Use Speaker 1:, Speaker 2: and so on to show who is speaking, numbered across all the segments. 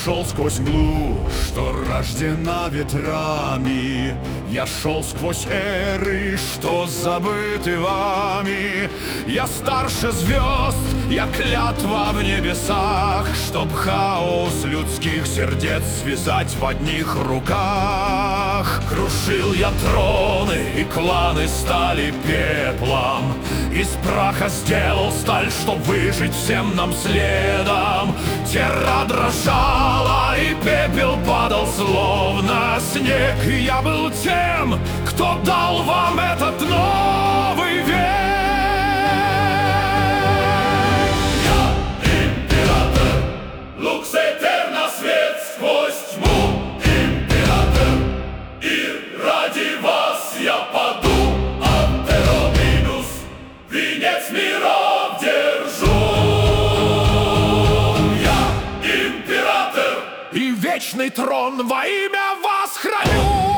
Speaker 1: шел сквозь мглу, что рождена ветрами. Я шел сквозь эры, что забыты вами. Я старше звезд, я клятва в небесах, чтоб хаос людских сердец связать в одних руках. Крушил я троны, и кланы стали пеплом. Из праха сделал сталь, чтоб выжить всем нам следом. Терра дрожала, и пепел падал словно снег. И я был тем, кто дал вам этот новый век. Я император, лукс этерна, свет сквозь тьму. Император, и ради вас я паду. Антероминус, венец миров держу. Я император, и вечный трон во имя вас храню.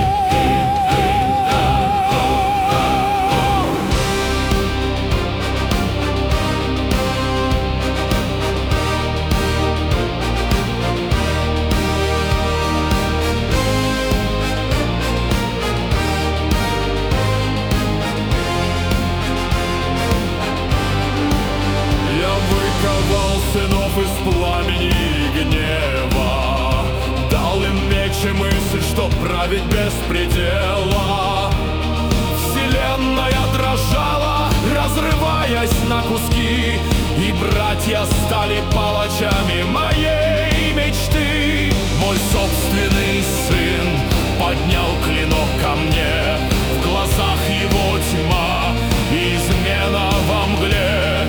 Speaker 1: Сынов из пламени и гнева, дал им меч и мысль, чтоб править без предела. Вселенная дрожала, разрываясь на куски, и братья стали палачами моей мечты. Мой собственный сын поднял клинок ко мне, в глазах его тьма и измена во мгле.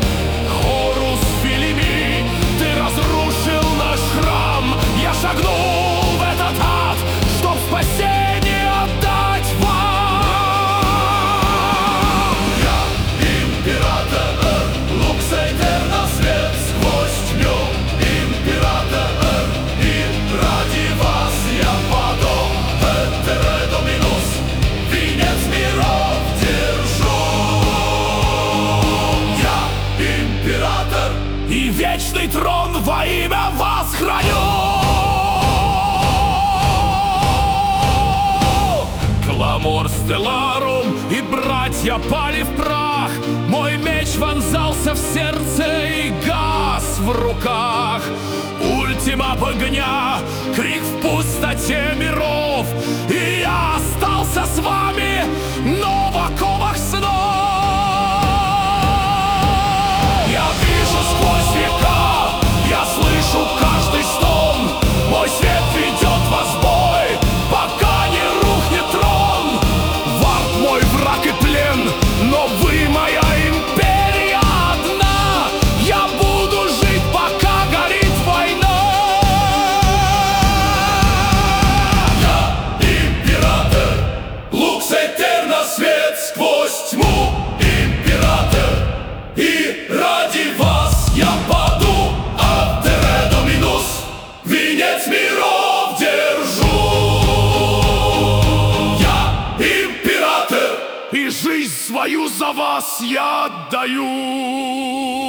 Speaker 1: Разрушил наш храм, я шагнул в этот ад, чтоб спасение отдать вам. Я император, лукс этерна, свет сквозь тьму. Император, и ради вас я паду. Этере доминус, венец миров держу. Я император, и вечный трон во имя вас храню. Кламор стелларум, и братья пали в прах. Мой меч вонзался в сердце и гас в руках. Ультима огня, крик в пустоте миров, и я остался с вами, но в оковах снов. Я вижу сквозь века, я слышу каждый стон. Мой свет ведет вас в бой, пока не рухнет трон. Вард мой враг и плен, но вы моя империя одна. Я буду жить, пока горит война. Я император, лукс этерна, свет сквозь тьму. Император, и ради вас я паду. Антере доминус, венец миров держу. Я император, и жизнь свою за вас я отдаю.